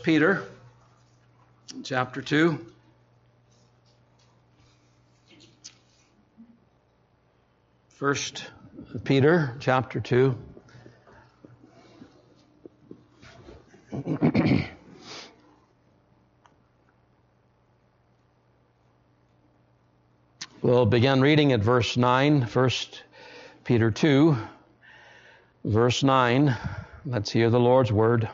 Peter, chapter 2. First Peter, chapter 2. We'll begin reading at verse 9, 1 Peter 2, verse 9. Let's hear the Lord's word.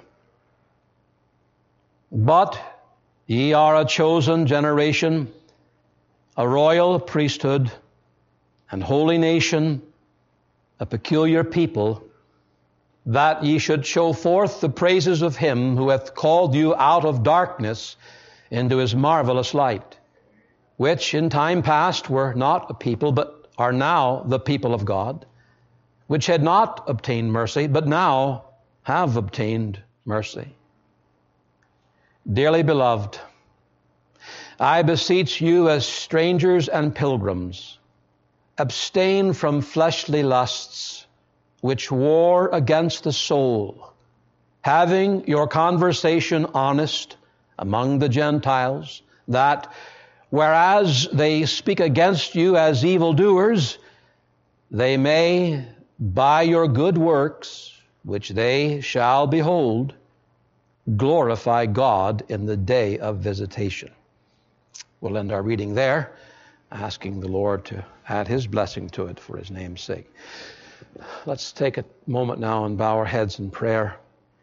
But ye are a chosen generation, a royal priesthood, and holy nation, a peculiar people, that ye should show forth the praises of him who hath called you out of darkness into his marvelous light, which in time past were not a people, but are now the people of God, which had not obtained mercy, but now have obtained mercy. Dearly beloved, I beseech you as strangers and pilgrims, abstain from fleshly lusts, which war against the soul, having your conversation honest among the Gentiles, that, whereas they speak against you as evildoers, they may, by your good works, which they shall behold, glorify God in the day of visitation. We'll end our reading there, asking the Lord to add his blessing to it for his name's sake. Let's take a moment now and bow our heads in prayer.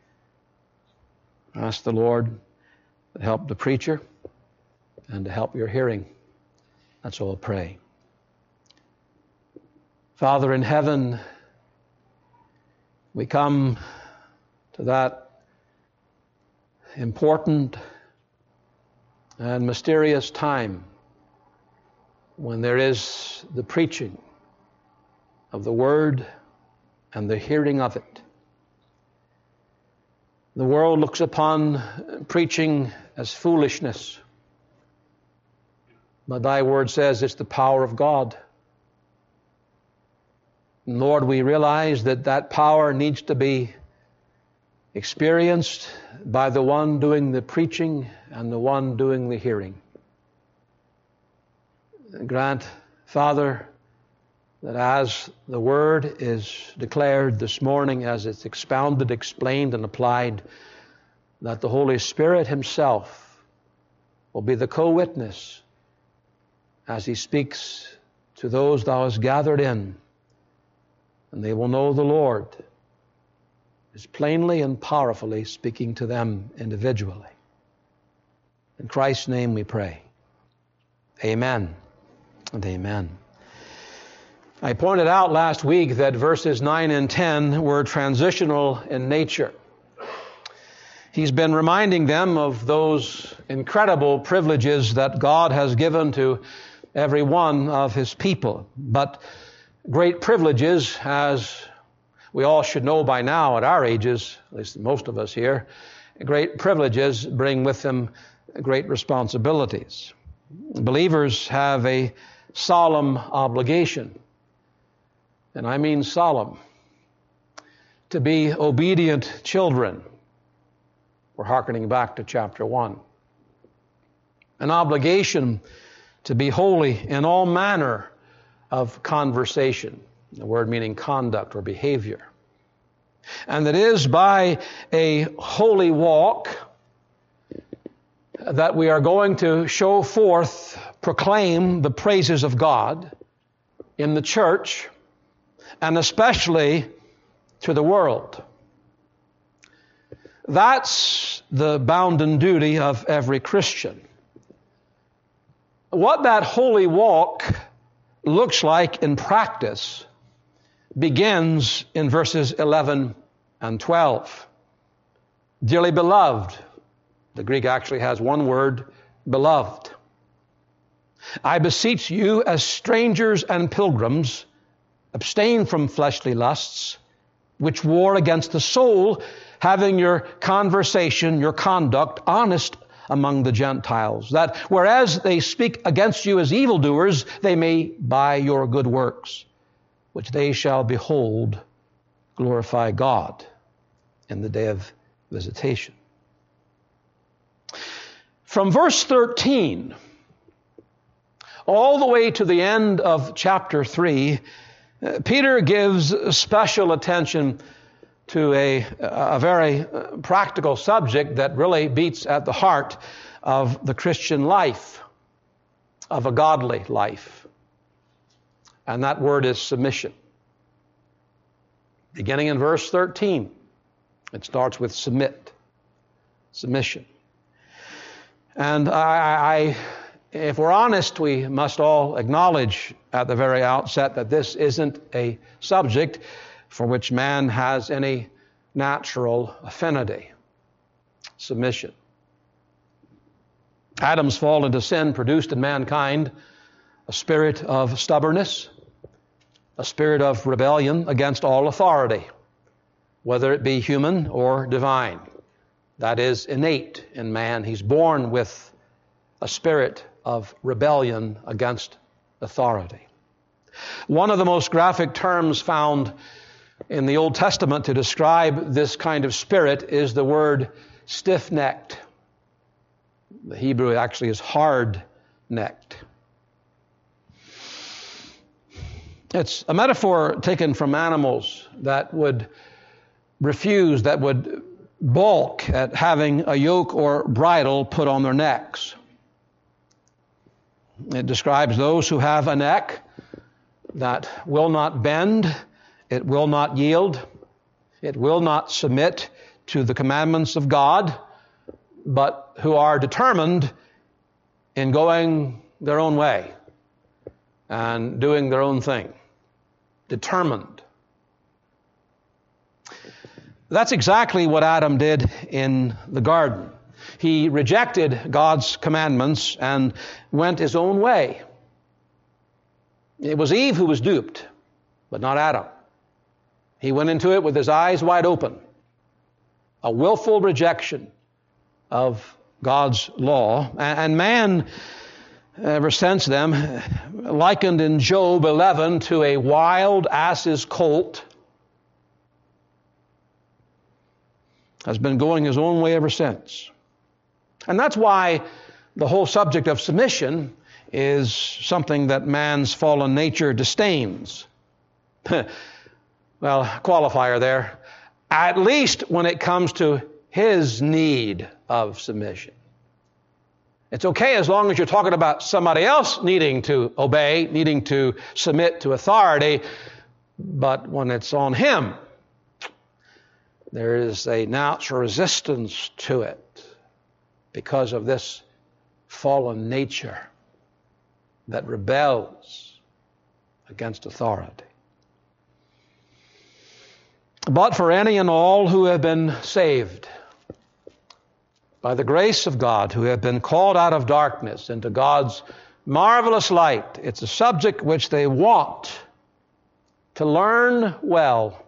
Ask the Lord to help the preacher and to help your hearing. Let's all pray. Father in heaven, we come to that important and mysterious time when there is the preaching of the Word and the hearing of it. The world looks upon preaching as foolishness, but thy Word says it's the power of God. And Lord, we realize that that power needs to be experienced by the one doing the preaching and the one doing the hearing. Grant, Father, that as the Word is declared this morning, as it's expounded, explained, and applied, that the Holy Spirit himself will be the co-witness as he speaks to those thou hast gathered in, and they will know the Lord is plainly and powerfully speaking to them individually. In Christ's name we pray. Amen and amen. I pointed out last week that verses 9 and 10 were transitional in nature. He's been reminding them of those incredible privileges that God has given to every one of his people. But great privileges, as we all should know by now at our ages, at least most of us here, great privileges bring with them great responsibilities. Believers have a solemn obligation, and I mean solemn, to be obedient children. We're hearkening back to chapter 1. An obligation to be holy in all manner of conversation, the word meaning conduct or behavior. And it is by a holy walk that we are going to show forth, proclaim the praises of God in the church, and especially to the world. That's the bounden duty of every Christian. What that holy walk looks like in practice begins in verses 11 and 12. Dearly beloved, the Greek actually has one word, beloved. I beseech you as strangers and pilgrims, abstain from fleshly lusts, which war against the soul, having your conversation, your conduct, honest among the Gentiles, that whereas they speak against you as evildoers, they may, by your good works, which they shall behold, glorify God in the day of visitation. From verse 13 all the way to the end of chapter 3, Peter gives special attention to a very practical subject that really beats at the heart of the Christian life, of a godly life. And that word is submission. Beginning in verse 13, it starts with submit, submission. And if we're honest, we must all acknowledge at the very outset that this isn't a subject for which man has any natural affinity. Submission. Adam's fall into sin produced in mankind a spirit of stubbornness, a spirit of rebellion against all authority, whether it be human or divine. That is innate in man. He's born with a spirit of rebellion against authority. One of the most graphic terms found in the Old Testament to describe this kind of spirit is the word stiff-necked. The Hebrew actually is hard-necked. It's a metaphor taken from animals that would refuse, that would balk at having a yoke or bridle put on their necks. It describes those who have a neck that will not bend, it will not yield, it will not submit to the commandments of God, but who are determined in going their own way and doing their own thing. Determined. That's exactly what Adam did in the garden. He rejected God's commandments and went his own way. It was Eve who was duped, but not Adam. He went into it with his eyes wide open. A willful rejection of God's law. And man, ever since then, likened in Job 11 to a wild ass's colt, has been going his own way ever since. And that's why the whole subject of submission is something that man's fallen nature disdains. Well, qualifier there. At least when it comes to his need of submission. It's okay as long as you're talking about somebody else needing to obey, needing to submit to authority, but when it's on him, there is a natural resistance to it because of this fallen nature that rebels against authority. But for any and all who have been saved by the grace of God, who have been called out of darkness into God's marvelous light, it's a subject which they want to learn well,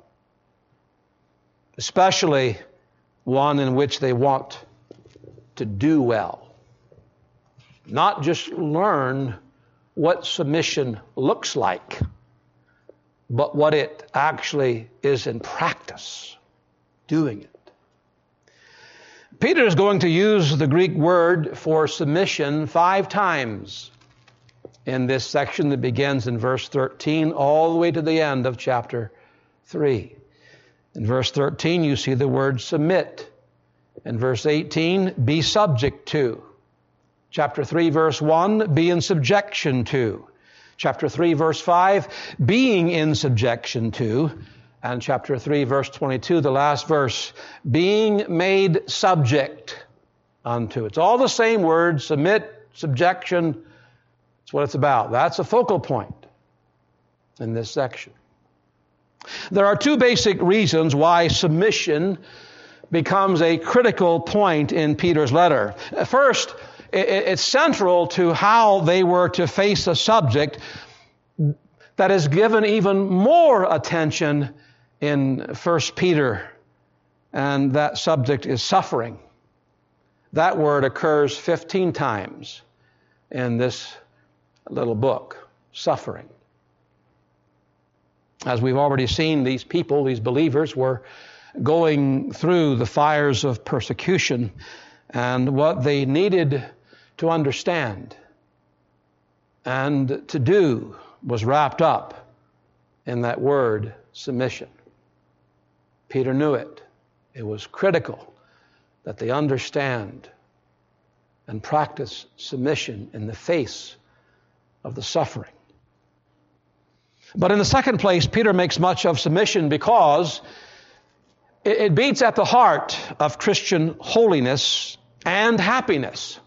especially one in which they want to do well. Not just learn what submission looks like, but what it actually is in practice, doing it. Peter is going to use the Greek word for submission 5 times in this section that begins in verse 13 all the way to the end of chapter 3. In verse 13, you see the word submit. In verse 18, be subject to. Chapter 3, verse 1, be in subjection to. Chapter 3, verse 5, being in subjection to. And chapter 3, verse 22, the last verse, being made subject unto. It's all the same word, submit, subjection. That's what it's about. That's a focal point in this section. There are 2 basic reasons why submission becomes a critical point in Peter's letter. First, it's central to how they were to face a subject that is given even more attention in 1 Peter, and that subject is suffering. That word occurs 15 times in this little book, suffering. As we've already seen, these people, these believers, were going through the fires of persecution, And what they needed to understand and to do was wrapped up in that word, submission. Peter knew it. It was critical that they understand and practice submission in the face of the suffering. But in the second place, Peter makes much of submission because it beats at the heart of Christian holiness and happiness.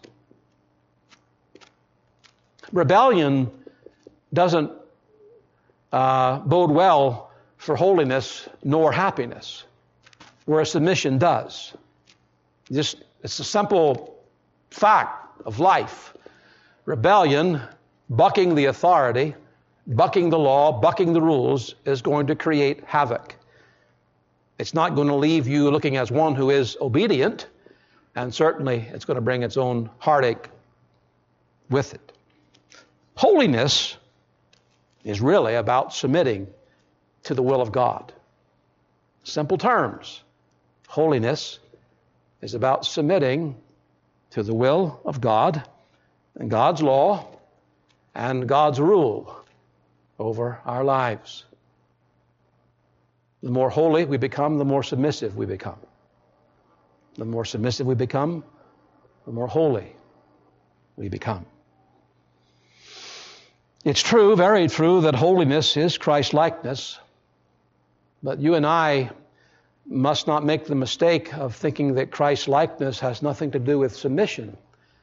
Rebellion doesn't bode well for holiness nor happiness, whereas submission does. It's a simple fact of life. Rebellion, bucking the authority, bucking the law, bucking the rules, is going to create havoc. It's not going to leave you looking as one who is obedient, and certainly it's going to bring its own heartache with it. Holiness is really about submitting to the will of God. Simple terms. Holiness is about submitting to the will of God and God's law and God's rule over our lives. The more holy we become, the more submissive we become. The more submissive we become, the more holy we become. It's true, very true, that holiness is Christ-likeness, but you and I must not make the mistake of thinking that Christ-likeness has nothing to do with submission.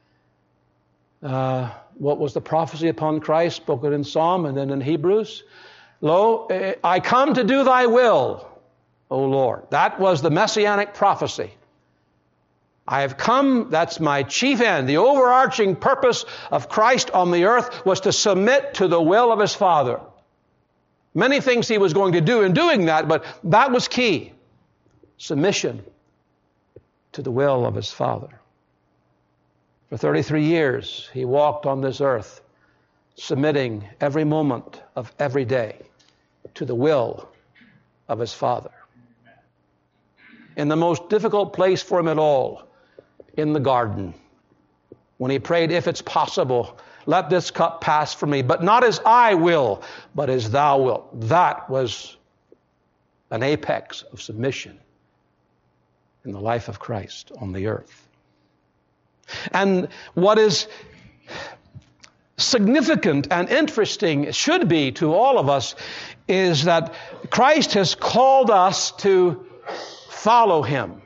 What was the prophecy upon Christ spoken in Psalm and then in Hebrews? Lo, I come to do thy will, O Lord. That was the messianic prophecy. I have come, that's my chief end. The overarching purpose of Christ on the earth was to submit to the will of his Father. Many things he was going to do in doing that, but that was key. Submission to the will of his Father. For 33 years, he walked on this earth, submitting every moment of every day to the will of his Father. In the most difficult place for him at all, in the garden, when he prayed, if it's possible, let this cup pass from me, but not as I will, but as thou wilt. That was an apex of submission in the life of Christ on the earth. And what is significant and interesting, should be to all of us, is that Christ has called us to follow him.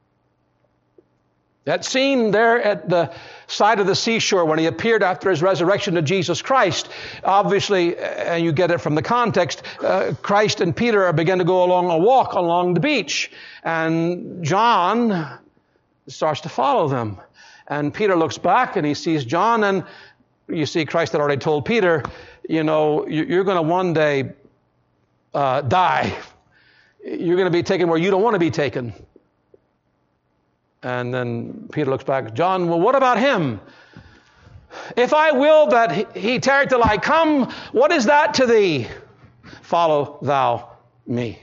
That scene there at the side of the seashore when he appeared after his resurrection to Jesus Christ, obviously, and you get it from the context, Christ and Peter begin to go along a walk along the beach, and John starts to follow them. And Peter looks back and he sees John, and you see Christ had already told Peter, you know, you're going to one day die. You're going to be taken where you don't want to be taken. And then Peter looks back, John, well, what about him? If I will that he tarry till I come, what is that to thee? Follow thou me.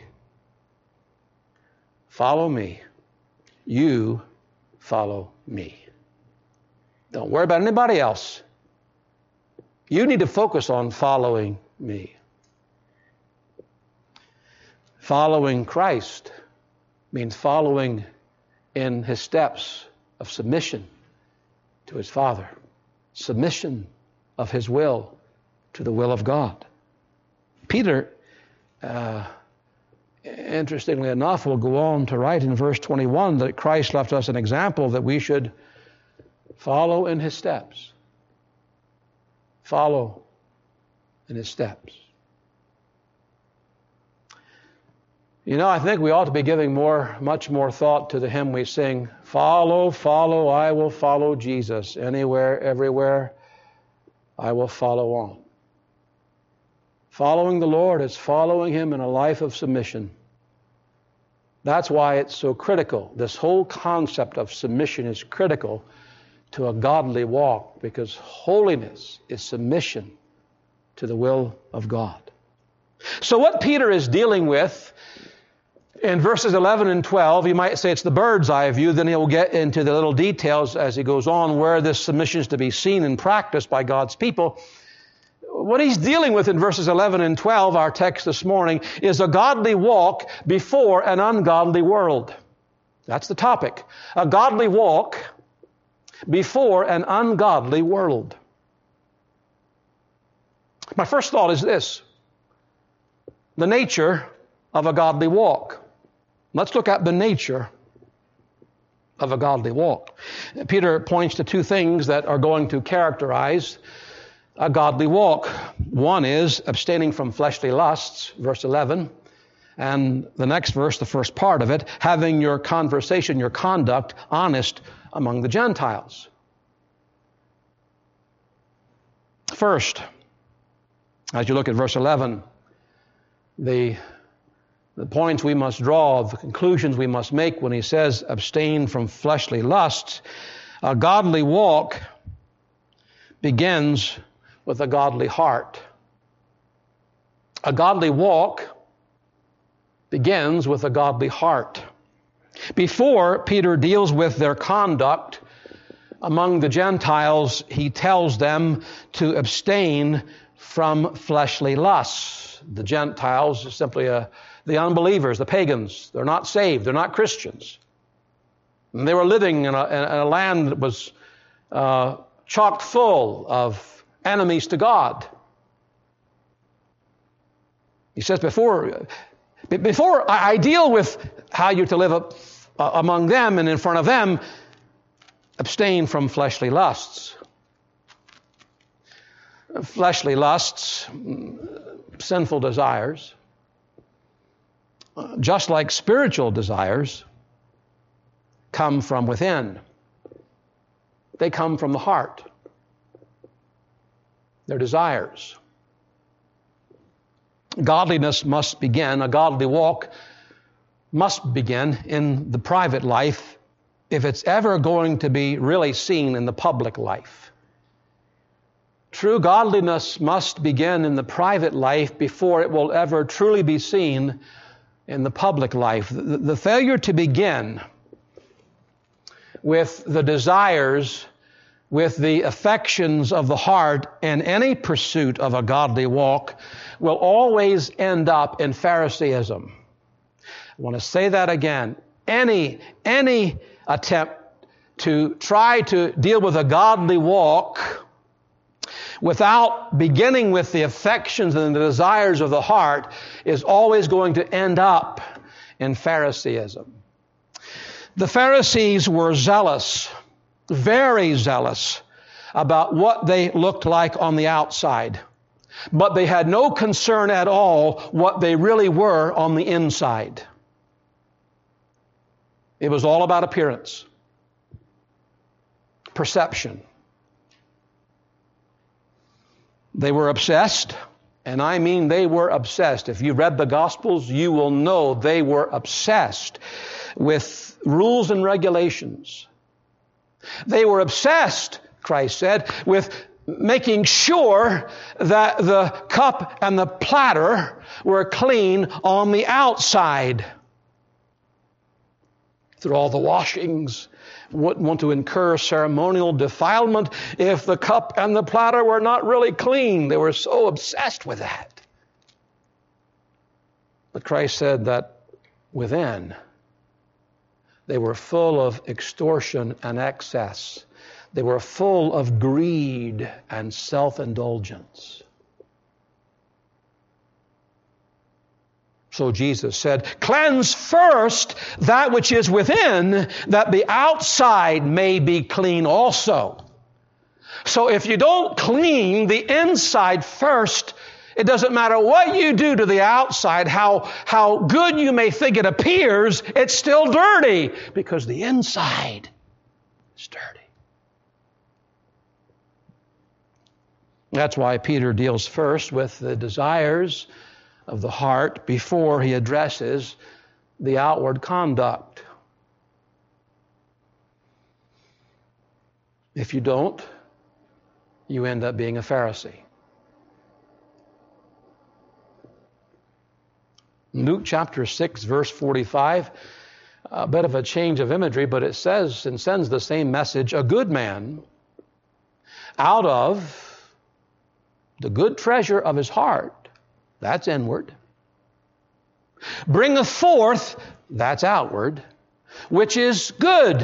Follow me. You follow me. Don't worry about anybody else. You need to focus on following me. Following Christ means following in his steps of submission to his Father, submission of his will to the will of God. Peter, interestingly enough, will go on to write in verse 21 that Christ left us an example that we should follow in his steps. Follow in his steps. You know, I think we ought to be giving much more thought to the hymn we sing, follow, follow, I will follow Jesus. Anywhere, everywhere, I will follow on. Following the Lord is following him in a life of submission. That's why it's so critical. This whole concept of submission is critical to a godly walk, because holiness is submission to the will of God. So what Peter is dealing with In verses 11 and 12, you might say it's the bird's eye view. Then he'll get into the little details as he goes on where this submission is to be seen and practiced by God's people. What he's dealing with in verses 11 and 12, our text this morning, is a godly walk before an ungodly world. That's the topic. A godly walk before an ungodly world. My first thought is this: the nature of a godly walk. Let's look at the nature of a godly walk. Peter points to two things that are going to characterize a godly walk. One is abstaining from fleshly lusts, verse 11. And the next verse, the first part of it, having your conversation, your conduct, honest among the Gentiles. First, as you look at verse 11, the points we must draw, the conclusions we must make when he says abstain from fleshly lusts, a godly walk begins with a godly heart. A godly walk begins with a godly heart. Before Peter deals with their conduct among the Gentiles, he tells them to abstain from fleshly lusts. The Gentiles is simply the unbelievers, the pagans. They're not saved. They're not Christians. And they were living in a land that was chock full of enemies to God. He says, before I deal with how you're to live among them and in front of them, abstain from fleshly lusts. Fleshly lusts, sinful desires, just like spiritual desires, come from within. They come from the heart. They're desires. Godliness must begin, a godly walk must begin in the private life if it's ever going to be really seen in the public life. True godliness must begin in the private life before it will ever truly be seen in the public life. The failure to begin with the desires, with the affections of the heart in any pursuit of a godly walk will always end up in Phariseeism. I want to say that again. Any attempt to try to deal with a godly walk without beginning with the affections and the desires of the heart is always going to end up in Phariseeism. The Pharisees were zealous, very zealous about what they looked like on the outside, but they had no concern at all what they really were on the inside. It was all about appearance, perception. They were obsessed, and I mean they were obsessed. If you read the Gospels, you will know they were obsessed with rules and regulations. They were obsessed, Christ said, with making sure that the cup and the platter were clean on the outside. Through all the washings, wouldn't want to incur ceremonial defilement if the cup and the platter were not really clean. They were so obsessed with that. But Christ said that within, they were full of extortion and excess. They were full of greed and self-indulgence. So Jesus said, cleanse first that which is within, that the outside may be clean also. So if you don't clean the inside first, it doesn't matter what you do to the outside, how good you may think it appears, it's still dirty because the inside is dirty. That's why Peter deals first with the desires of the heart before he addresses the outward conduct. If you don't, you end up being a Pharisee. Luke chapter 6, verse 45, a bit of a change of imagery, but it says and sends the same message: a good man out of the good treasure of his heart, that's inward, bringeth forth, that's outward, which is good.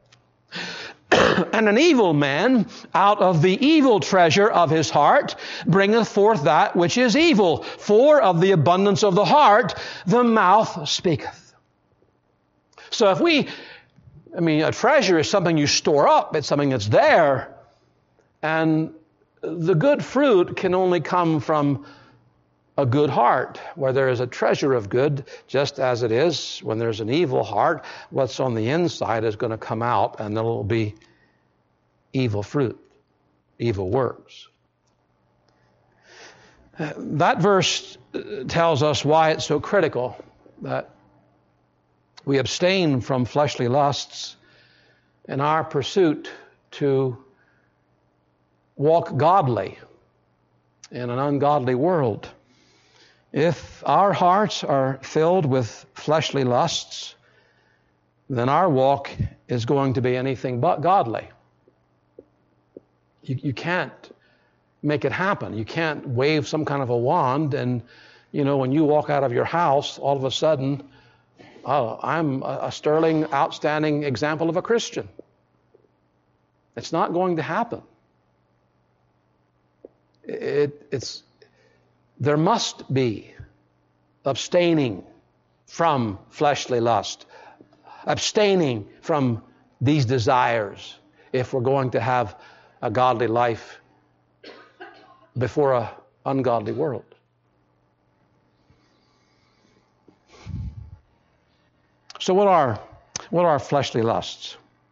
And an evil man out of the evil treasure of his heart bringeth forth that which is evil. For of the abundance of the heart the mouth speaketh. So a treasure is something you store up. It's something that's there. And the good fruit can only come from a good heart, where there is a treasure of good, just as it is when there's an evil heart, what's on the inside is going to come out, and there will be evil fruit, evil works. That verse tells us why it's so critical that we abstain from fleshly lusts in our pursuit to walk godly in an ungodly world. If our hearts are filled with fleshly lusts, then our walk is going to be anything but godly. You can't make it happen. You can't wave some kind of a wand and, when you walk out of your house, all of a sudden, I'm a sterling, outstanding example of a Christian. It's not going to happen. There must be abstaining from fleshly lust, abstaining from these desires if we're going to have a godly life before an ungodly world. So what are fleshly lusts?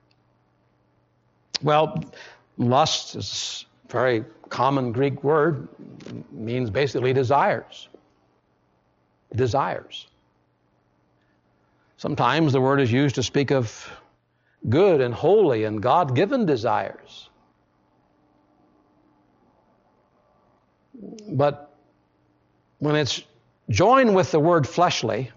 Well, lust is a very common Greek word. It means basically desires. Desires. Sometimes the word is used to speak of good and holy and God-given desires. But when it's joined with the word fleshly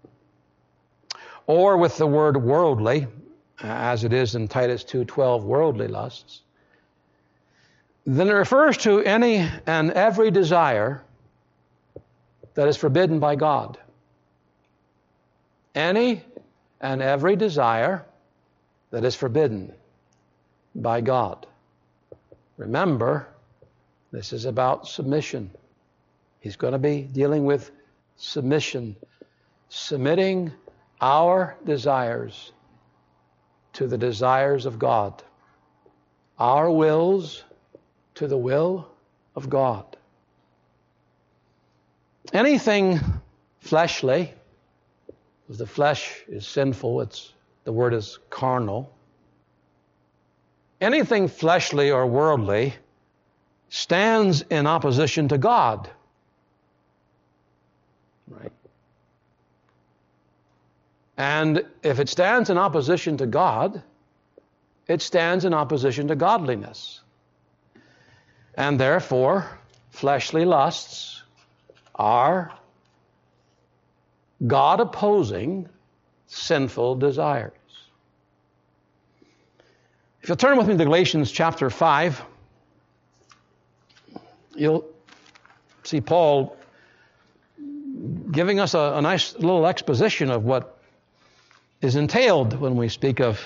or with the word worldly, as it is in Titus 2:12, worldly lusts, then it refers to any and every desire that is forbidden by God. Any and every desire that is forbidden by God. Remember, this is about submission. He's going to be dealing with submission, submitting our desires to the desires of God, our wills to the will of God. Anything fleshly, because the flesh is sinful, the word is carnal. Anything fleshly or worldly stands in opposition to God. Right? And if it stands in opposition to God, it stands in opposition to godliness. And therefore, fleshly lusts are God-opposing sinful desires. If you'll turn with me to Galatians chapter 5, you'll see Paul giving us a nice little exposition of what is entailed when we speak of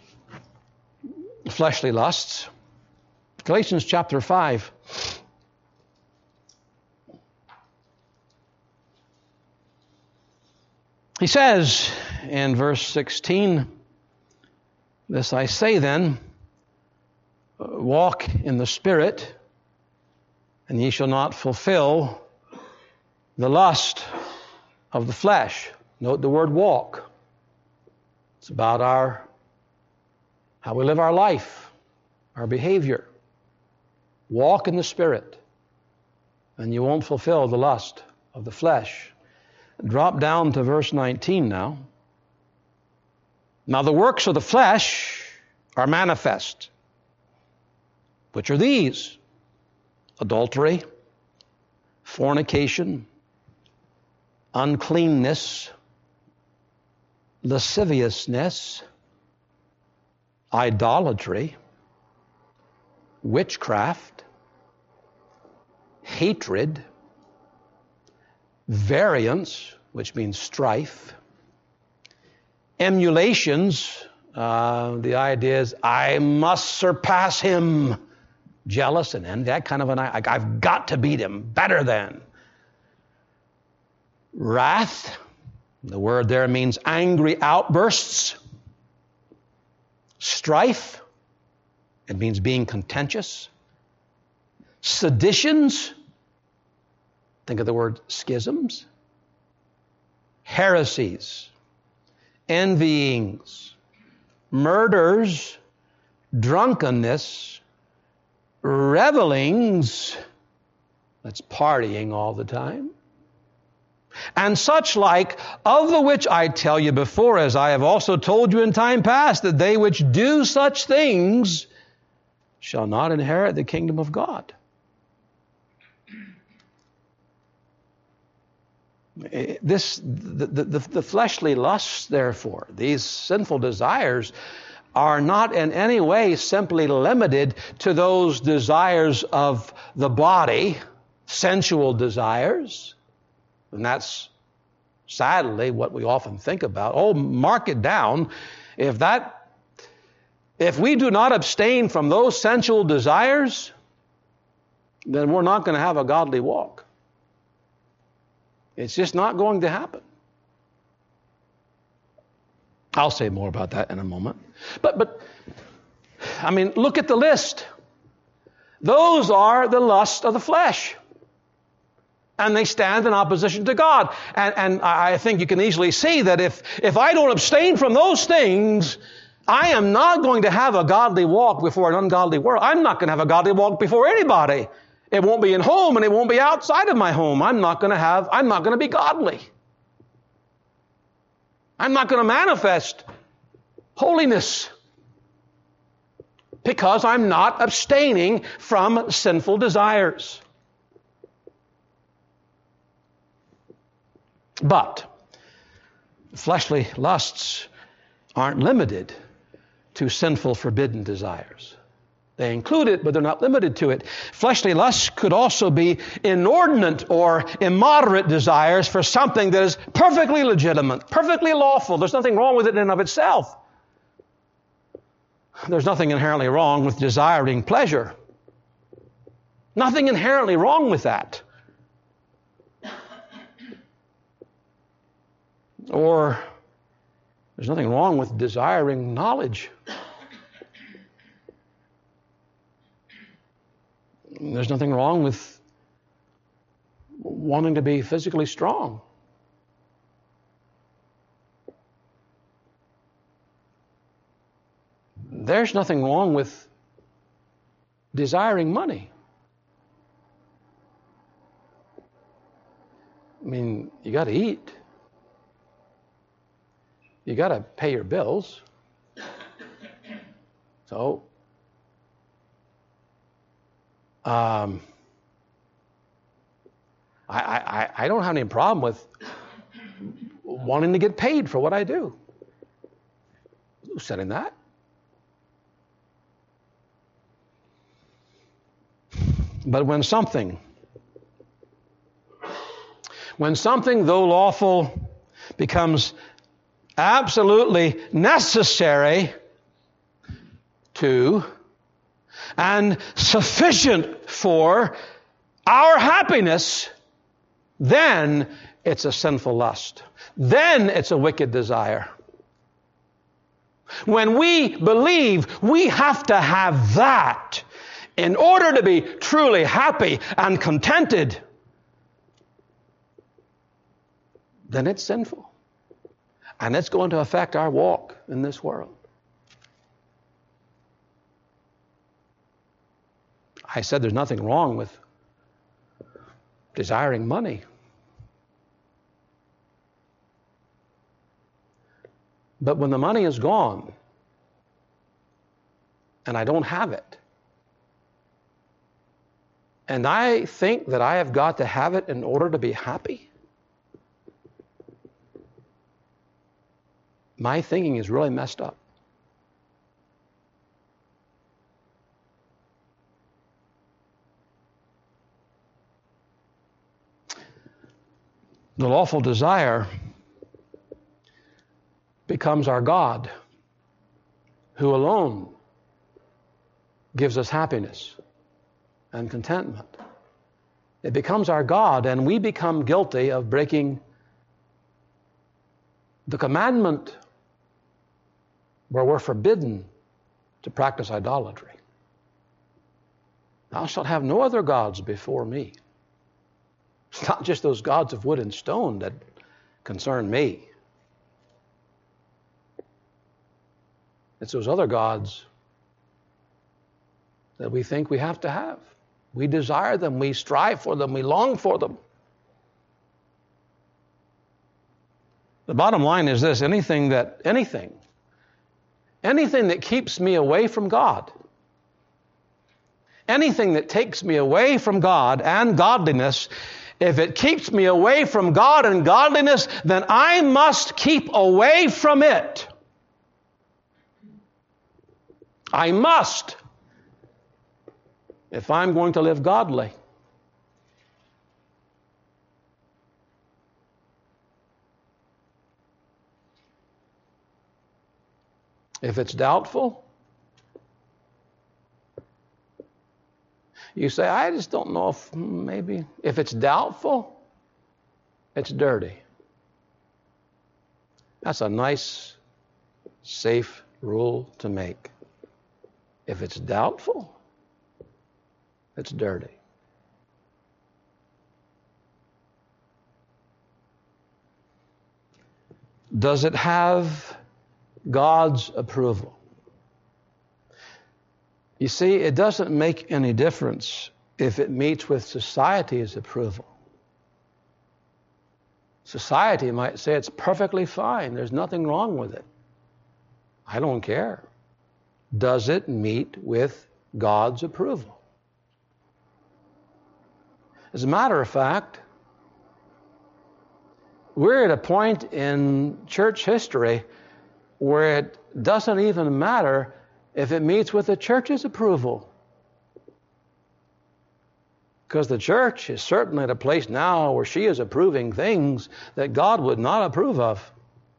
fleshly lusts. Galatians chapter 5. He says in verse 16, "This I say then, walk in the Spirit, and ye shall not fulfill the lust of the flesh." Note the word walk. It's about how we live our life, our behavior. Walk in the Spirit, and you won't fulfill the lust of the flesh. Drop down to verse 19 now. "Now the works of the flesh are manifest, which are these: adultery, fornication, uncleanness, lasciviousness, idolatry, witchcraft, hatred, variance, which means strife, emulations. The idea is, I must surpass him. Jealous and envy, that kind of I've got to beat him, better than. Wrath, the word there means angry outbursts. Strife, it means being contentious. Seditions, think of the word schisms. Heresies, envyings, murders, drunkenness, revelings, that's partying all the time, and such like, of the which I tell you before, as I have also told you in time past, that they which do such things shall not inherit the kingdom of God. The fleshly lusts, therefore, these sinful desires, are not in any way simply limited to those desires of the body, sensual desires. And that's sadly what we often think about. Oh, mark it down. If we do not abstain from those sensual desires, then we're not going to have a godly walk. It's just not going to happen. I'll say more about that in a moment. But I mean, look at the list. Those are the lusts of the flesh. And they stand in opposition to God. And I think you can easily see that if I don't abstain from those things, I am not going to have a godly walk before an ungodly world. I'm not going to have a godly walk before anybody. It won't be in home and it won't be outside of my home. I'm not going to be godly. I'm not going to manifest holiness because I'm not abstaining from sinful desires. But fleshly lusts aren't limited to sinful, forbidden desires. They include it, but they're not limited to it. Fleshly lusts could also be inordinate or immoderate desires for something that is perfectly legitimate, perfectly lawful. There's nothing wrong with it in and of itself. There's nothing inherently wrong with desiring pleasure. Nothing inherently wrong with that. Or there's nothing wrong with desiring knowledge. There's nothing wrong with wanting to be physically strong. There's nothing wrong with desiring money. I mean, you got to eat. You got to pay your bills. So, I don't have any problem with wanting to get paid for what I do. Who's saying that? But when something, though lawful, becomes absolutely necessary to and sufficient for our happiness, then it's a sinful lust. Then it's a wicked desire. When we believe we have to have that in order to be truly happy and contented, then it's sinful. And it's going to affect our walk in this world. I said there's nothing wrong with desiring money. But when the money is gone and I don't have it, and I think that I have got to have it in order to be happy, my thinking is really messed up. The lawful desire becomes our God, who alone gives us happiness and contentment. It becomes our God, and we become guilty of breaking the commandment where we're forbidden to practice idolatry. Thou shalt have no other gods before me. It's not just those gods of wood and stone that concern me. It's those other gods that we think we have to have. We desire them, we strive for them, we long for them. The bottom line is this: anything that keeps me away from God, anything that takes me away from God and godliness, if it keeps me away from God and godliness, then I must keep away from it. I must, if I'm going to live godly. If it's doubtful, you say, I just don't know if maybe. If it's doubtful, it's dirty. That's a nice, safe rule to make. If it's doubtful, it's dirty. Does it have God's approval? You see, it doesn't make any difference if it meets with society's approval. Society might say it's perfectly fine, there's nothing wrong with it. I don't care. Does it meet with God's approval? As a matter of fact, we're at a point in church history where it doesn't even matter if it meets with the church's approval. Because the church is certainly at a place now where she is approving things that God would not approve of.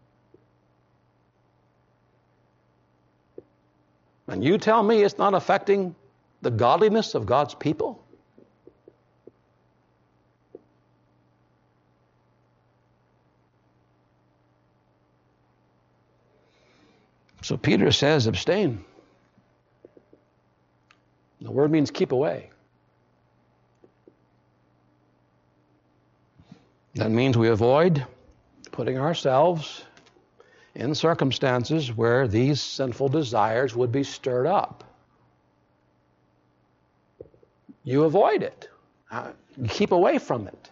And you tell me it's not affecting the godliness of God's people? So Peter says, abstain. The word means keep away. That means we avoid putting ourselves in circumstances where these sinful desires would be stirred up. You avoid it. You keep away from it.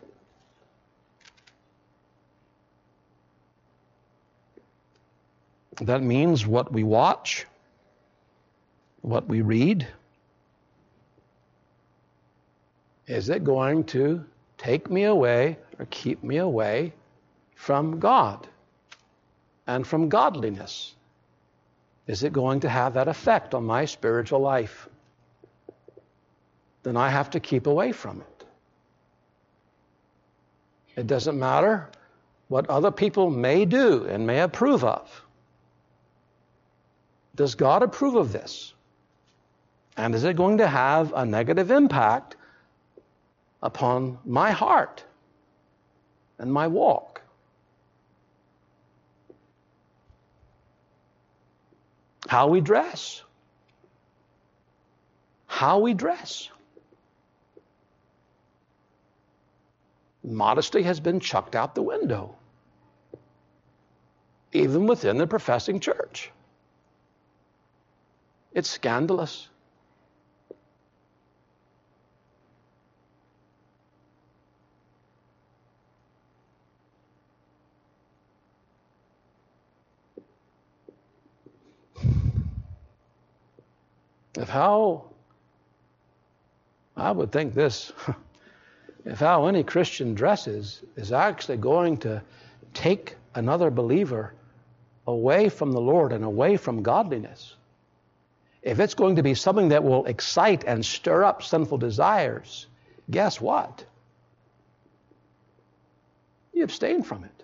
That means what we watch, what we read. Is it going to take me away or keep me away from God and from godliness? Is it going to have that effect on my spiritual life? Then I have to keep away from it. It doesn't matter what other people may do and may approve of. Does God approve of this? And is it going to have a negative impact upon my heart and my walk? How we dress. How we dress. Modesty has been chucked out the window, even within the professing church. It's scandalous. I would think this, if how any Christian dresses is actually going to take another believer away from the Lord and away from godliness, if it's going to be something that will excite and stir up sinful desires, guess what? You abstain from it.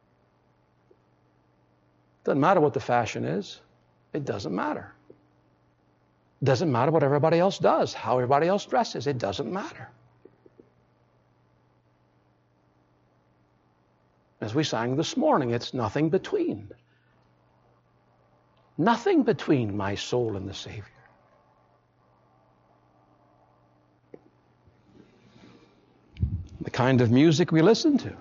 Doesn't matter what the fashion is. It doesn't matter. It doesn't matter what everybody else does, how everybody else dresses. It doesn't matter. As we sang this morning, it's nothing between. Nothing between my soul and the Savior. The kind of music we listen to.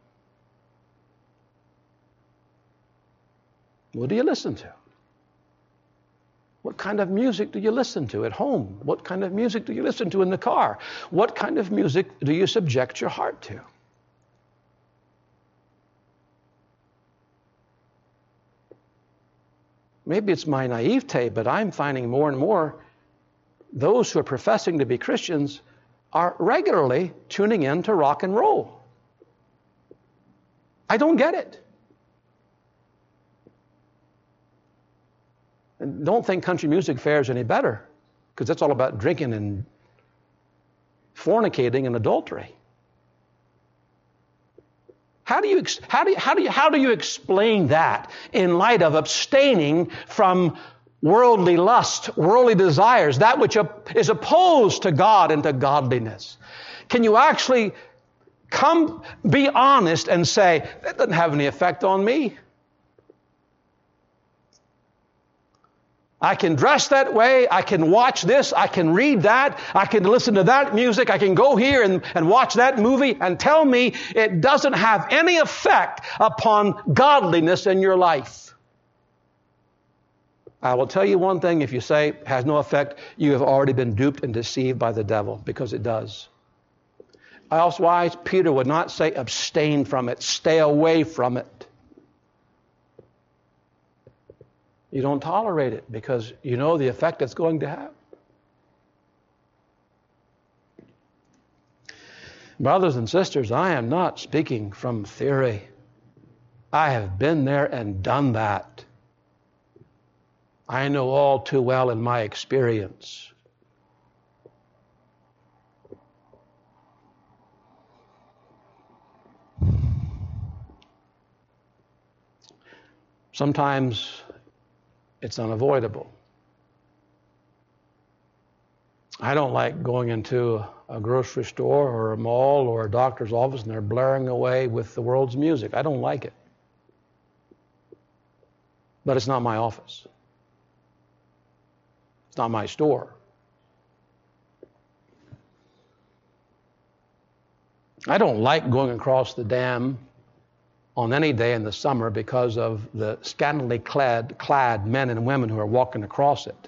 What do you listen to? What kind of music do you listen to at home? What kind of music do you listen to in the car? What kind of music do you subject your heart to? Maybe it's my naivete, but I'm finding more and more those who are professing to be Christians are regularly tuning in to rock and roll. I don't get it. And don't think country music fares any better, because that's all about drinking and fornicating and adultery. How do you explain that in light of abstaining from worldly lust, worldly desires, that which is opposed to God and to godliness? Can you actually be honest and say, that doesn't have any effect on me? I can dress that way, I can watch this, I can read that, I can listen to that music, I can go here and watch that movie and tell me it doesn't have any effect upon godliness in your life. I will tell you one thing, if you say it has no effect, you have already been duped and deceived by the devil, because it does. Else why Peter would not say abstain from it, stay away from it. You don't tolerate it because you know the effect it's going to have. Brothers and sisters, I am not speaking from theory. I have been there and done that. I know all too well in my experience. Sometimes it's unavoidable. I don't like going into a grocery store or a mall or a doctor's office and they're blaring away with the world's music. I don't like it. But it's not my office. It's not my store. I don't like going across the dam on any day in the summer because of the scantily clad men and women who are walking across it.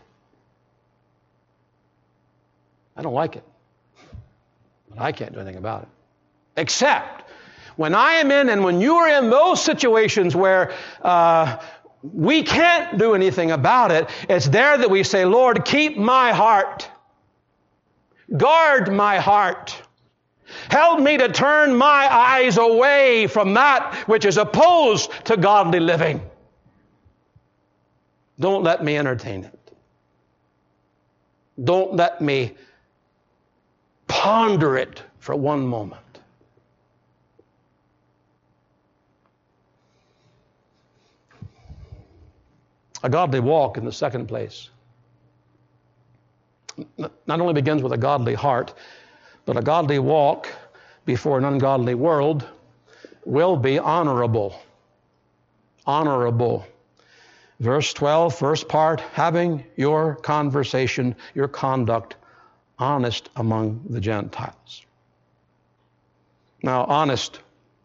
I don't like it. But I can't do anything about it. Except when I am in and when you are in those situations where we can't do anything about it, it's there that we say, Lord, keep my heart. Guard my heart. Help me to turn my eyes away from that which is opposed to godly living. Don't let me entertain it. Don't let me ponder it for one moment. A godly walk, in the second place, not only begins with a godly heart, but a godly walk before an ungodly world will be honorable. Honorable. Verse 12, first part, having your conversation, your conduct, honest among the Gentiles. Now, honest,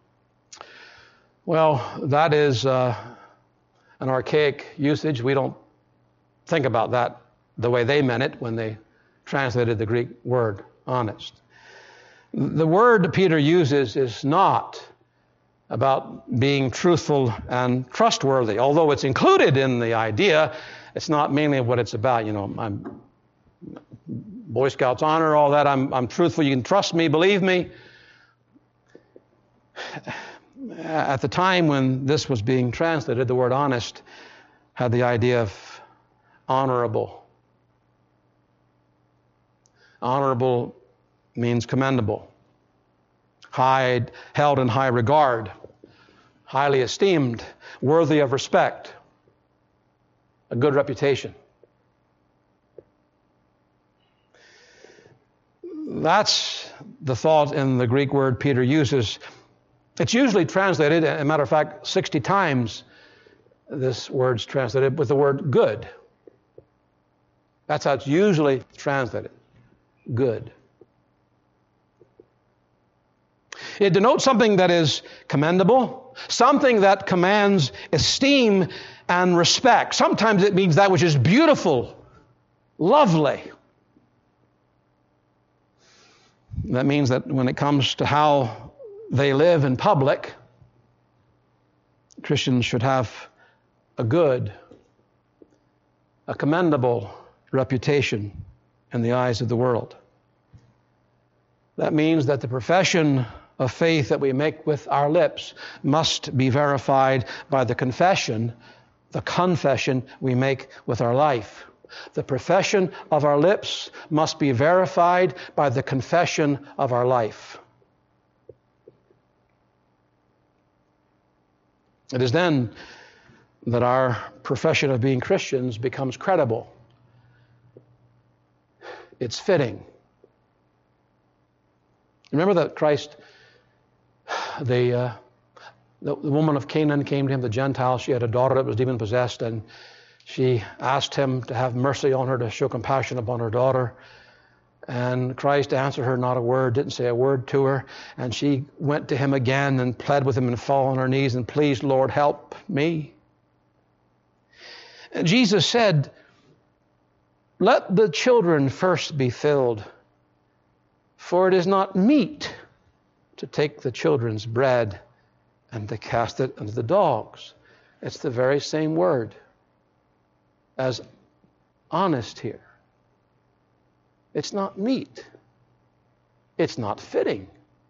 well, that is an archaic usage. We don't think about that the way they meant it when they translated the Greek word, honest. The word Peter uses is not about being truthful and trustworthy. Although it's included in the idea, it's not mainly what it's about. You know, I'm Boy Scouts honor, all that. I'm truthful. You can trust me, believe me. At the time when this was being translated, the word honest had the idea of honorable. Honorable means commendable, held in high regard, highly esteemed, worthy of respect, a good reputation. That's the thought in the Greek word Peter uses. It's usually translated, as a matter of fact, 60 times this word's translated with the word good. That's how it's usually translated, good. It denotes something that is commendable, something that commands esteem and respect. Sometimes it means that which is beautiful, lovely. That means that when it comes to how they live in public, Christians should have a good, a commendable reputation in the eyes of the world. That means that the profession of faith that we make with our lips must be verified by the confession we make with our life. The profession of our lips must be verified by the confession of our life. It is then that our profession of being Christians becomes credible. It's fitting. Remember that Christ, the woman of Canaan came to him, the Gentile. She had a daughter that was demon-possessed, and she asked him to have mercy on her, to show compassion upon her daughter. And Christ answered her not a word, didn't say a word to her. And she went to him again and pled with him and fell on her knees and, please, Lord, help me. And Jesus said, let the children first be filled, for it is not meet to take the children's bread and to cast it unto the dogs. It's the very same word as honest here. It's not meet. It's not fitting.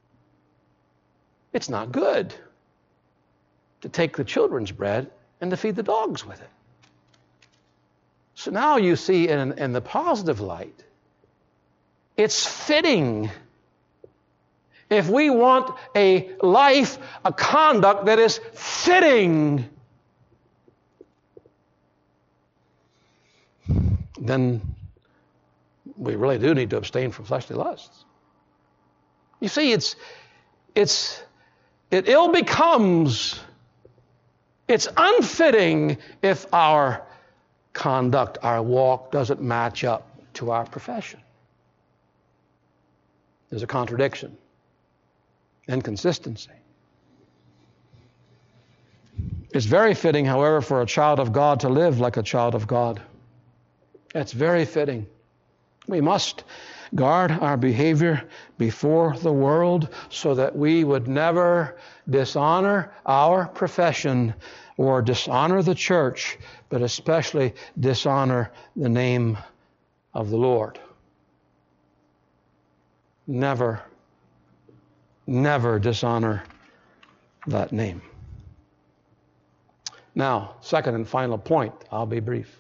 It's not good to take the children's bread and to feed the dogs with it. So now you see in the positive light, it's fitting. If we want a life, a conduct that is fitting, then we really do need to abstain from fleshly lusts. You see, it ill becomes, it's unfitting if our conduct, our walk doesn't match up to our profession. There's a contradiction, inconsistency. It's very fitting, however, for a child of God to live like a child of God. It's very fitting. We must guard our behavior before the world so that we would never dishonor our profession or dishonor the church, but especially dishonor the name of the Lord. Never, never dishonor that name. Now, second and final point, I'll be brief.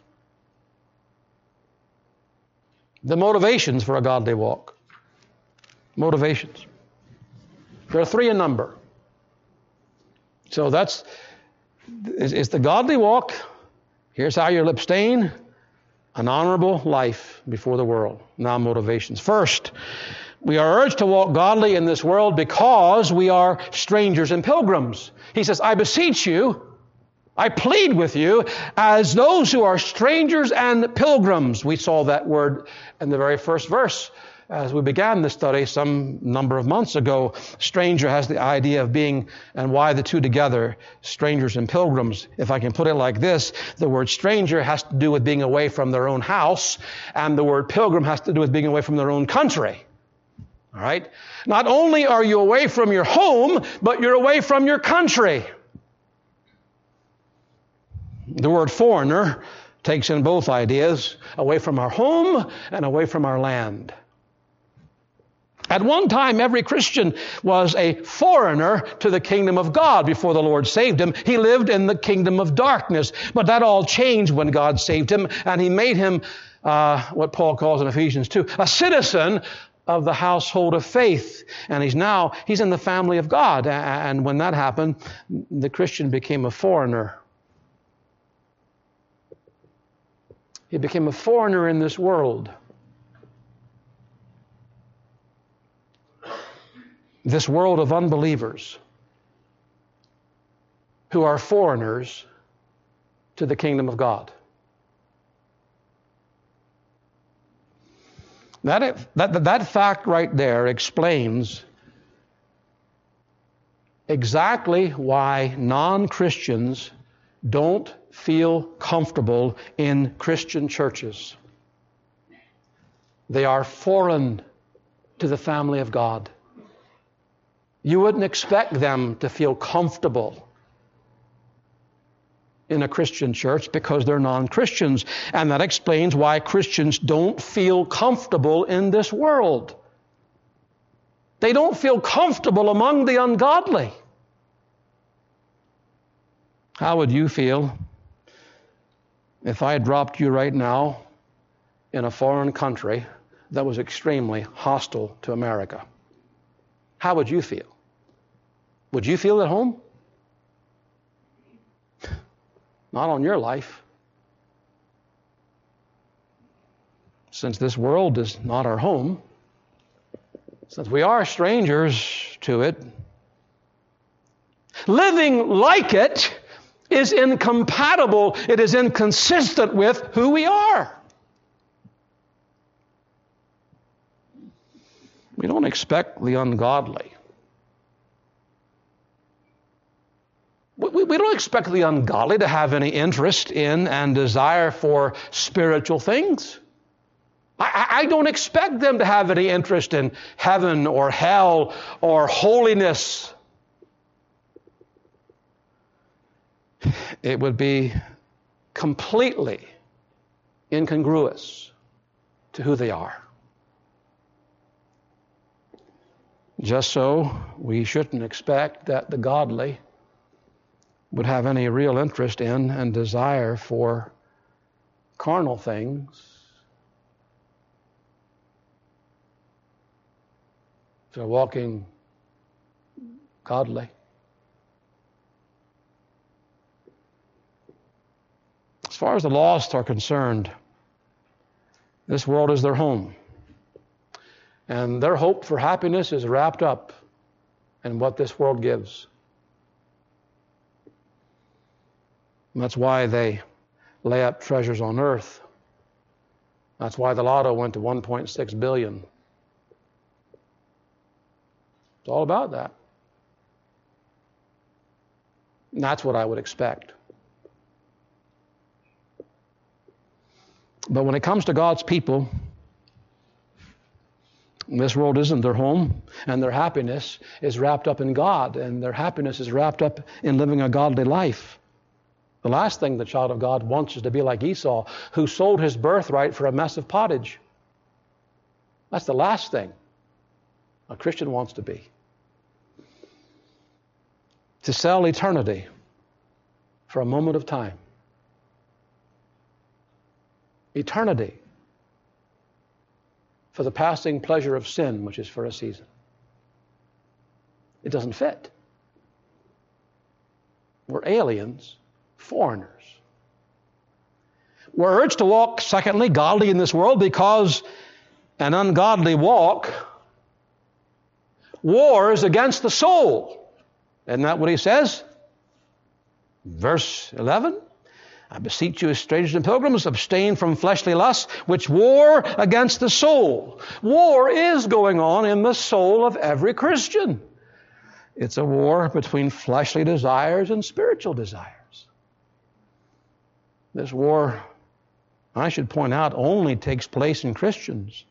The motivations for a godly walk. Motivations. There are 3 in number. So it's the godly walk. Here's how you'll abstain. An honorable life before the world. Now motivations. First, we are urged to walk godly in this world because we are strangers and pilgrims. He says, I beseech you, I plead with you as those who are strangers and pilgrims. We saw that word in the very first verse as we began this study some number of months ago. Stranger has the idea of being, and why the two together, strangers and pilgrims. If I can put it like this, the word stranger has to do with being away from their own house, and the word pilgrim has to do with being away from their own country. All right? Not only are you away from your home, but you're away from your country. The word foreigner takes in both ideas, away from our home and away from our land. At one time, every Christian was a foreigner to the kingdom of God before the Lord saved him. He lived in the kingdom of darkness. But that all changed when God saved him, and He made him, what Paul calls in Ephesians 2, a citizen of the household of faith. And he's in the family of God. And when that happened, the Christian became a foreigner. He became a foreigner in this world. This world of unbelievers who are foreigners to the kingdom of God. That fact right there explains exactly why non-Christians don't feel comfortable in Christian churches. They are foreign to the family of God. You wouldn't expect them to feel comfortable in a Christian church because they're non-Christians. And that explains why Christians don't feel comfortable in this world. They don't feel comfortable among the ungodly. How would you feel if I dropped you right now in a foreign country that was extremely hostile to America? How would you feel? Would you feel at home? Not on your life. Since this world is not our home, since we are strangers to it, living like it is incompatible, it is inconsistent with who we are. We don't expect the ungodly. We don't expect the ungodly to have any interest in and desire for spiritual things. I don't expect them to have any interest in heaven or hell or holiness. It would be completely incongruous to who they are. Just so, we shouldn't expect that the godly would have any real interest in and desire for carnal things. If they're walking godly. As far as the lost are concerned, this world is their home. And their hope for happiness is wrapped up in what this world gives. And that's why they lay up treasures on earth. That's why the lotto went to 1.6 billion. It's all about that. And that's what I would expect. But when it comes to God's people, this world isn't their home, and their happiness is wrapped up in God, and their happiness is wrapped up in living a godly life. The last thing the child of God wants is to be like Esau, who sold his birthright for a mess of pottage. That's the last thing a Christian wants to be. To sell eternity for a moment of time. Eternity for the passing pleasure of sin, which is for a season. It doesn't fit. We're aliens, foreigners. We're urged to walk, secondly, godly in this world because an ungodly walk wars against the soul. Isn't that what he says? Verse 11, I beseech you as strangers and pilgrims, abstain from fleshly lusts, which war against the soul. War is going on in the soul of every Christian. It's a war between fleshly desires and spiritual desires. This war, I should point out, only takes place in Christians.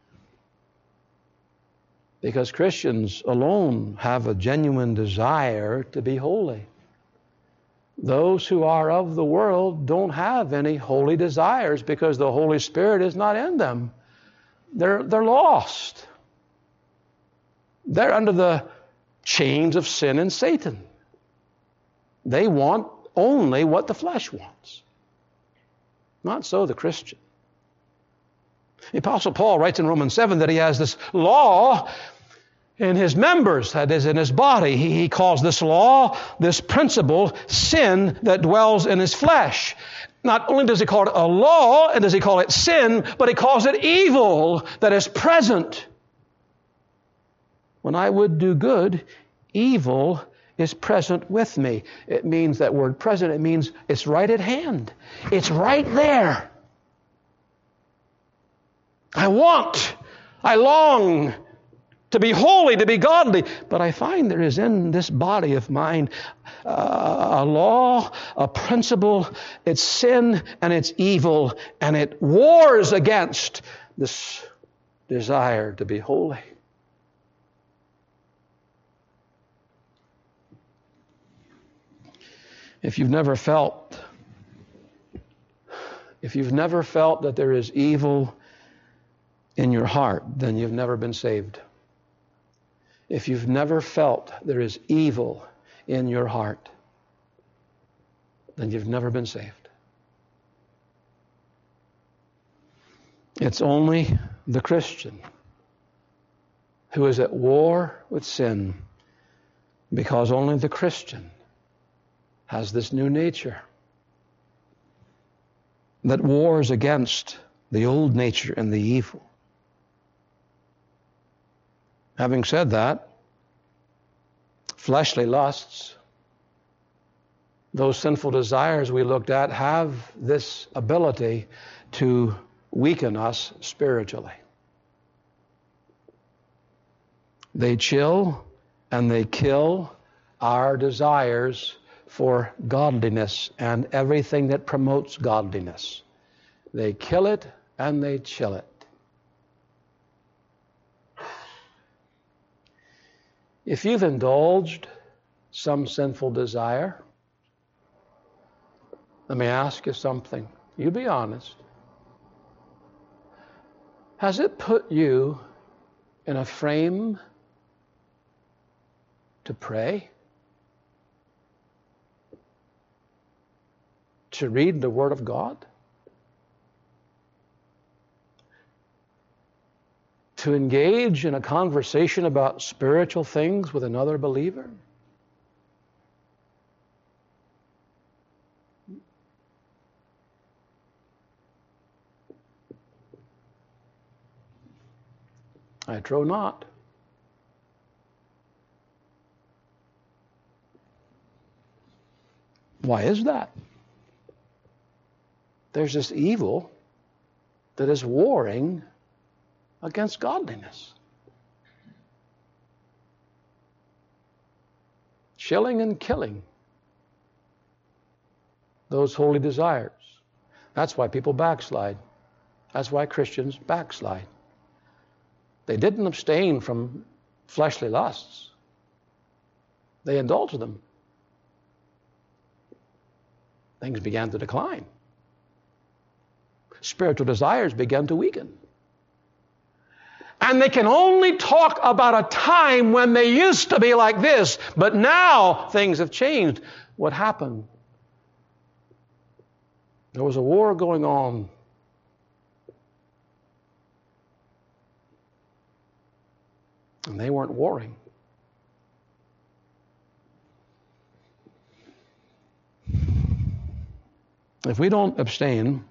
Because Christians alone have a genuine desire to be holy. Those who are of the world don't have any holy desires because the Holy Spirit is not in them. They're lost. They're under the chains of sin and Satan. They want only what the flesh wants. Not so the Christian. The Apostle Paul writes in Romans 7 that he has this law in his members, that is, in his body. He calls this law, this principle, sin that dwells in his flesh. Not only does he call it a law and does he call it sin, but he calls it evil that is present. When I would do good, evil is present with me. It means that word present, it means it's right at hand. It's right there. I long to be holy, to be godly. But I find there is in this body of mine a law, a principle. It's sin and it's evil, and it wars against this desire to be holy. If you've never felt that there is evil in your heart, then you've never been saved. If you've never felt there is evil in your heart, then you've never been saved. It's only the Christian who is at war with sin, because only the Christian has this new nature that wars against the old nature and the evil. Having said that, fleshly lusts, those sinful desires we looked at, have this ability to weaken us spiritually. They chill and they kill our desires for godliness and everything that promotes godliness. They kill it and they chill it. If you've indulged some sinful desire, let me ask you something. You be honest. Has it put you in a frame to pray? To read the Word of God? To engage in a conversation about spiritual things with another believer? I trow not. Why is that? There's this evil that is warring against godliness. Chilling and killing those holy desires. That's why people backslide. That's why Christians backslide. They didn't abstain from fleshly lusts. They indulged them. Things began to decline. Spiritual desires began to weaken. And they can only talk about a time when they used to be like this, but now things have changed. What happened? There was a war going on. And they weren't warring. If we don't abstain,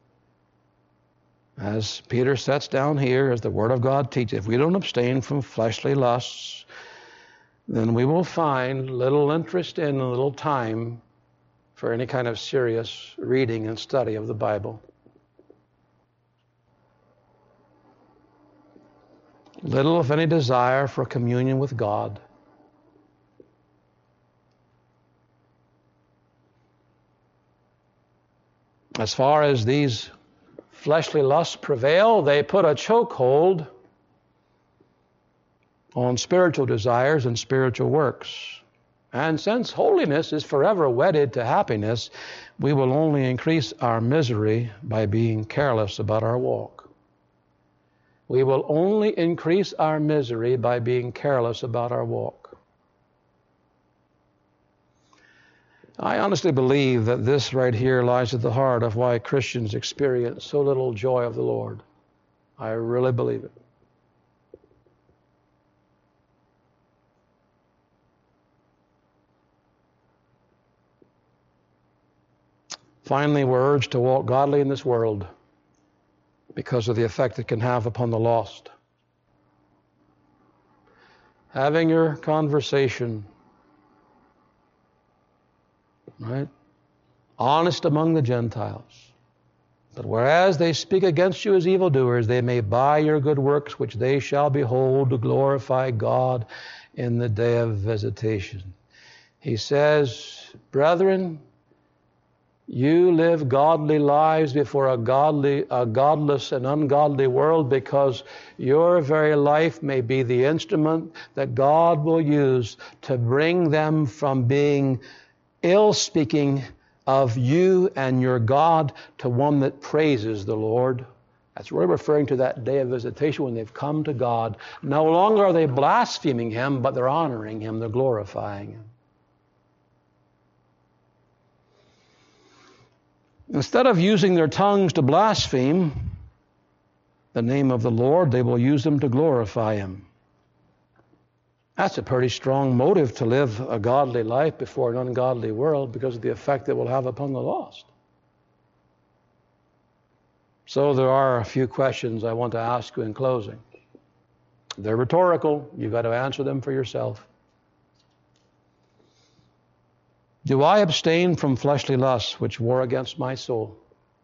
as Peter sets down here, as the Word of God teaches, if we don't abstain from fleshly lusts, then we will find little interest in and little time for any kind of serious reading and study of the Bible. Little, if any, desire for communion with God. As far as these fleshly lusts prevail, they put a chokehold on spiritual desires and spiritual works. And since holiness is forever wedded to happiness, we will only increase our misery by being careless about our walk. We will only increase our misery by being careless about our walk. I honestly believe that this right here lies at the heart of why Christians experience so little joy of the Lord. I really believe it. Finally, we're urged to walk godly in this world because of the effect it can have upon the lost. Having your conversation, right, honest among the Gentiles. But whereas they speak against you as evildoers, they may buy your good works, which they shall behold to glorify God in the day of visitation. He says, brethren, you live godly lives before a godless and ungodly world, because your very life may be the instrument that God will use to bring them from being ill-speaking of you and your God to one that praises the Lord. That's really referring to that day of visitation when they've come to God. No longer are they blaspheming Him, but they're honoring Him, they're glorifying Him. Instead of using their tongues to blaspheme the name of the Lord, they will use them to glorify Him. That's a pretty strong motive to live a godly life before an ungodly world, because of the effect it will have upon the lost. So there are a few questions I want to ask you in closing. They're rhetorical. You've got to answer them for yourself. Do I abstain from fleshly lusts which war against my soul?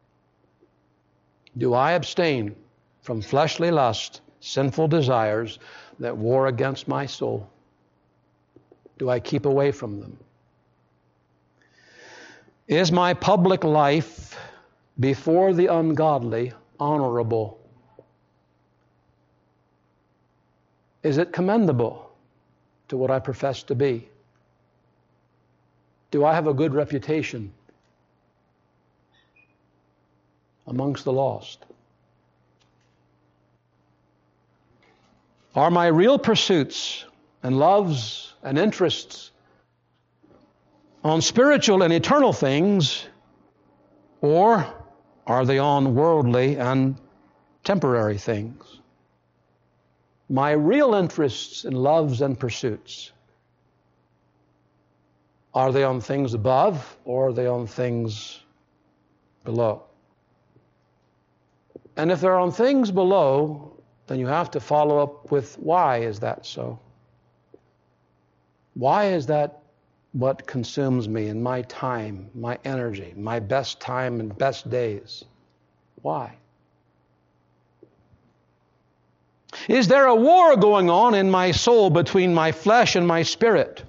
Do I abstain from fleshly lust, sinful desires that war against my soul? Do I keep away from them? Is my public life before the ungodly honorable? Is it commendable to what I profess to be? Do I have a good reputation amongst the lost? Are my real pursuits and loves and interests on spiritual and eternal things, or are they on worldly and temporary things? My real interests and loves and pursuits, are they on things above, or are they on things below? And if they're on things below, then you have to follow up with, why is that so? Why is that what consumes me in my time, my energy, my best time and best days? Why? Is there a war going on in my soul between my flesh and my spirit?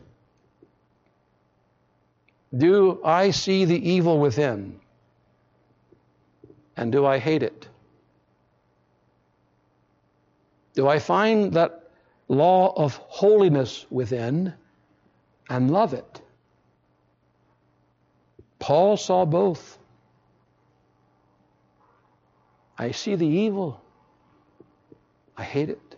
Do I see the evil within? And do I hate it? Do I find that law of holiness within and love it? Paul saw both. I see the evil. I hate it.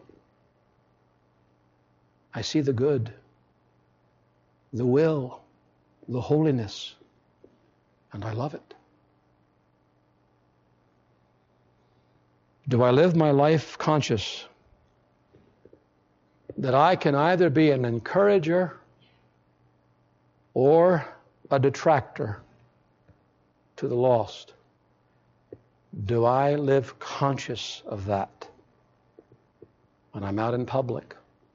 I see the good, the will, the holiness, and I love it. Do I live my life conscious that I can either be an encourager or a detractor to the lost? Do I live conscious of that when I'm out in public?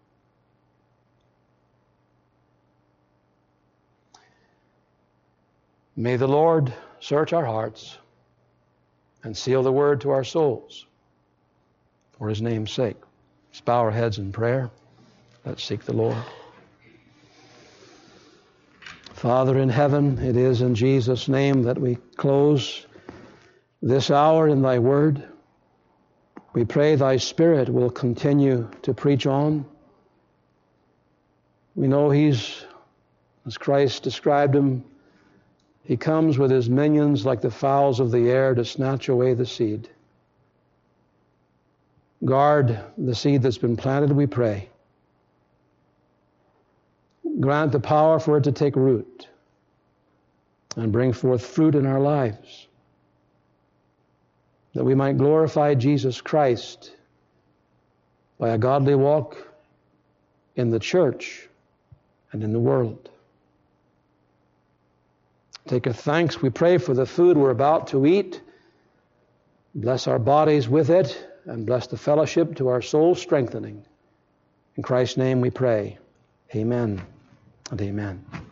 May the Lord search our hearts and seal the word to our souls for His name's sake. Let's bow our heads in prayer. Let's seek the Lord. Father in heaven, it is in Jesus' name that we close this hour in Thy word. We pray Thy Spirit will continue to preach on. We know He's, as Christ described Him, He comes with His minions like the fowls of the air to snatch away the seed. Guard the seed that's been planted, we pray. Grant the power for it to take root and bring forth fruit in our lives, that we might glorify Jesus Christ by a godly walk in the church and in the world. Take a thanks, we pray, for the food we're about to eat. Bless our bodies with it, and bless the fellowship to our soul strengthening. In Christ's name we pray. Amen and amen.